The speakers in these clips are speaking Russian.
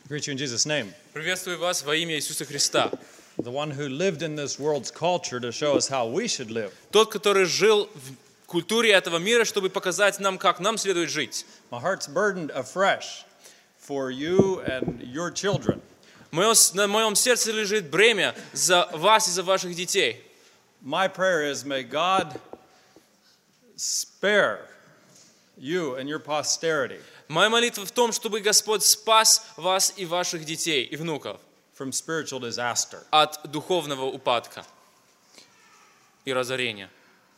Greet you in Jesus' name. Приветствую вас во имя Иисуса Христа. The one who lived in this world's culture to show us how we should live. Тот, который жил в культуре этого мира, чтобы показать нам, как нам следует жить. My heart's burdened afresh for you and your children. На моем сердце лежит бремя за вас и за ваших детей. My prayer is, may God spare you and your posterity Моя молитва в том, чтобы Господь спас вас и ваших детей и внуков from spiritual disaster. от духовного упадка и разорения.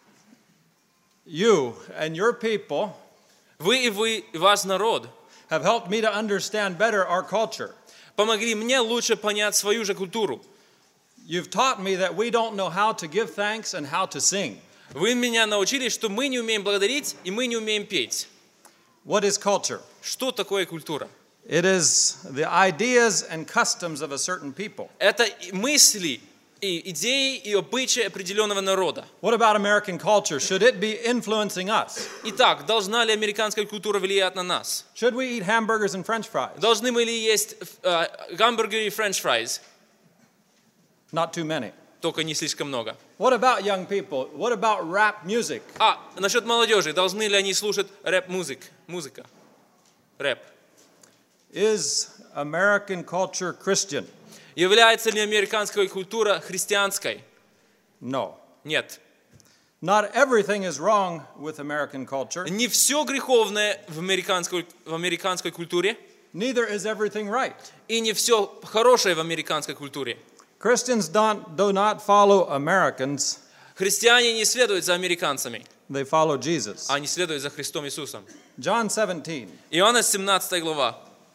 You and your people Вы и ваш народ have helped me to understand better our culture. помогли мне лучше понять свою же культуру. You've taught me that we don't know how to give thanks and how to sing. Вы меня научили, что мы не умеем благодарить и мы не умеем петь. What is culture? Что такое культура? It is the ideas and customs of a certain people. Это мысли, и идеи, и обычаи определенного народа. What about American culture? Should it be influencing us? Итак, должна ли американская культура влиять на нас? Should we eat hamburgers and french fries? Должны мы ли есть гамбургеры и френч-фрайз? Not too many. Только не слишком много. What about young people? What about rap music? Насчет молодежи, должны ли они слушать музыка? Рэп. Is American culture Christian? Является ли американская культура христианской? No. Нет. Not everything is wrong with American culture. Не все греховное в американской культуре, Neither is everything right. и не все хорошее в американской культуре. Christians do not follow Americans. Христиане не следуют за американцами, They follow Jesus. они следуют за Христом Иисусом. John 17. Иоанна 17 глава.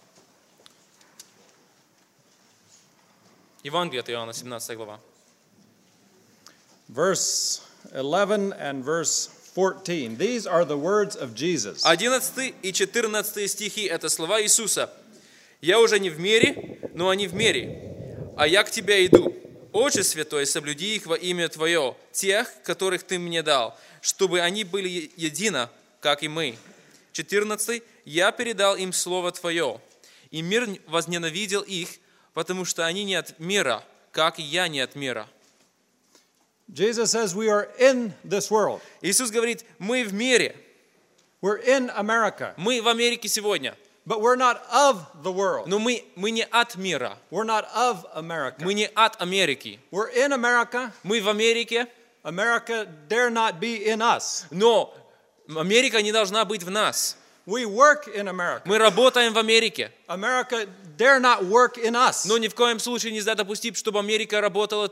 Евангелие от Иоанна 17 глава. Verse 11 and verse 14. These are the words of Jesus. 11 и 14 стихи – это слова Иисуса. «Я уже не в мире, но они в мире, а я к тебе иду. Отче Святой, соблюди их во имя Твое, тех, которых Ты мне дал, чтобы они были едино, как и мы». 14. «Я передал им Слово Твое, и мир возненавидел их, потому что они не от мира, как и я не от мира». Jesus says we are in this world. Иисус говорит, мы в мире, We're in America, мы в Америке сегодня, but we're not of the world. но мы не от мира, We're not of America. мы не от Америки. We're in America. Мы в Америке, America dare not be in us. но Америка не должна быть в нас. We work in America. Мы работаем в Америке, America dare not work in us. но ни в коем случае нельзя допустить, чтобы Америка работала